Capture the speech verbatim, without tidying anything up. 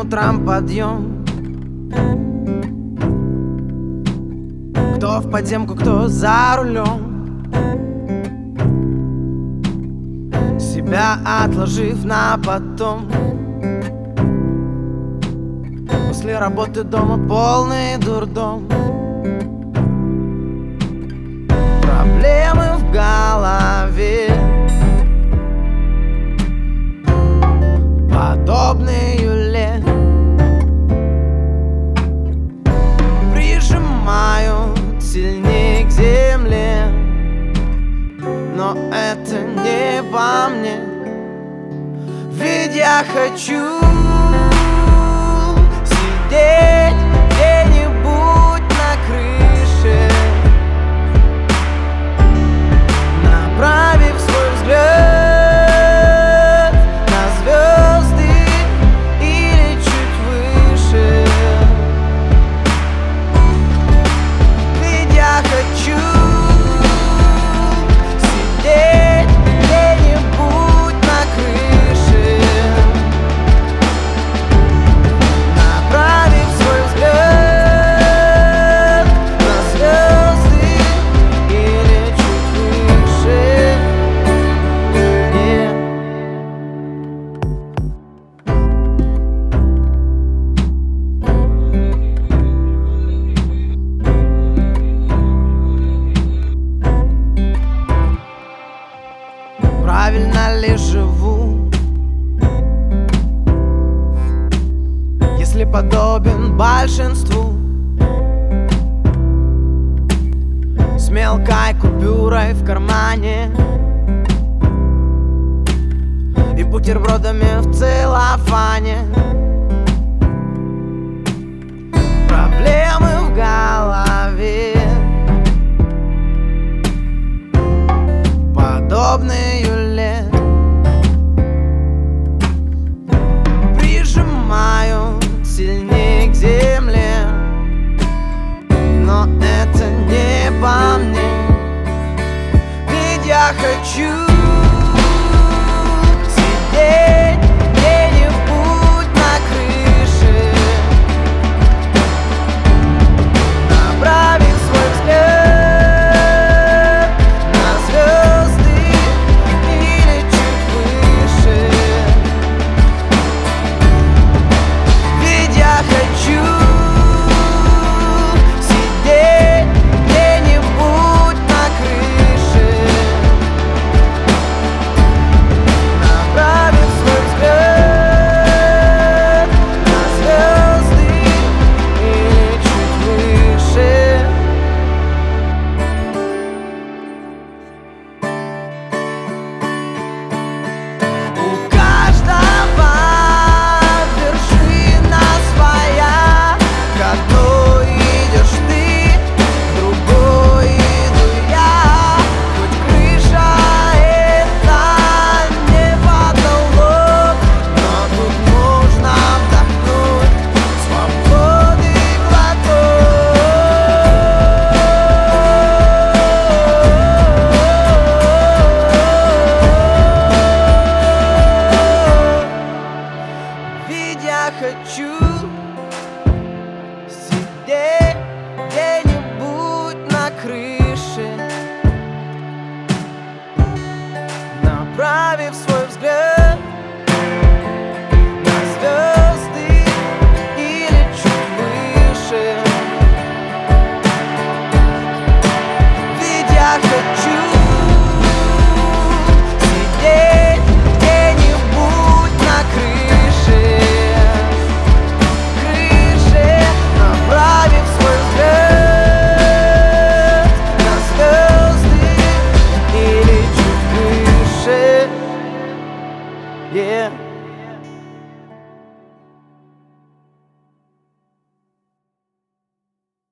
утрам подъем. Кто в подземку, кто за рулем, себя отложив на потом. После работы дома полный дурдом. Проблемы в голове, подобные юле, прижимают сильнее к земле. Но это не по мне, ведь я хочу сидеть где-нибудь на крыше, направив свой взгляд на звезды или чуть выше. Ведь я хочу сидеть где-нибудь на крыше, направив свой взгляд на звезды или чуть выше. Yeah. Правильно ли живу, если подобен большинству, с мелкой купюрой в кармане и бутербродами в целлофане?